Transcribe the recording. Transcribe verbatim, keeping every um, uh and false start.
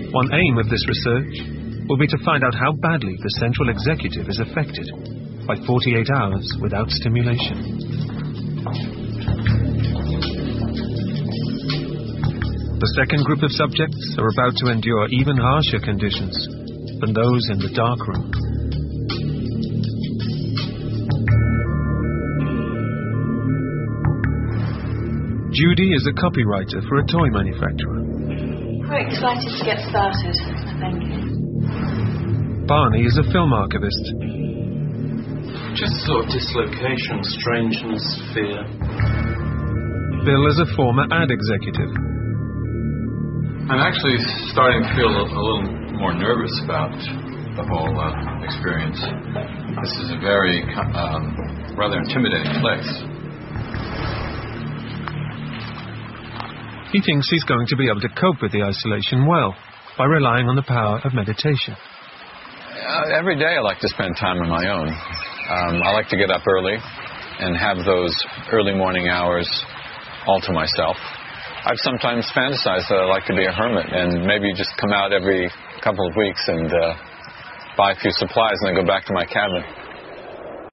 One aim of this research will be to find out how badly the central executive is affected by forty-eight hours without stimulation. The second group of subjects are about to endure even harsher conditions than those in the dark room. Judy is a copywriter for a toy manufacturer. We're excited to get started, thank you. Barney is a film archivist. Just sort of dislocation, strangeness, fear. Bill is a former ad executive. I'm actually starting to feel a, a little more nervous about the whole uh, experience. This is a very um, rather intimidating place. He thinks he's going to be able to cope with the isolation well by relying on the power of meditation. Uh, every day I like to spend time on my own. Um, I like to get up early and have those early morning hours all to myself. I've sometimes fantasized that I'd like to be a hermit and maybe just come out every couple of weeks and uh, buy a few supplies and then go back to my cabin.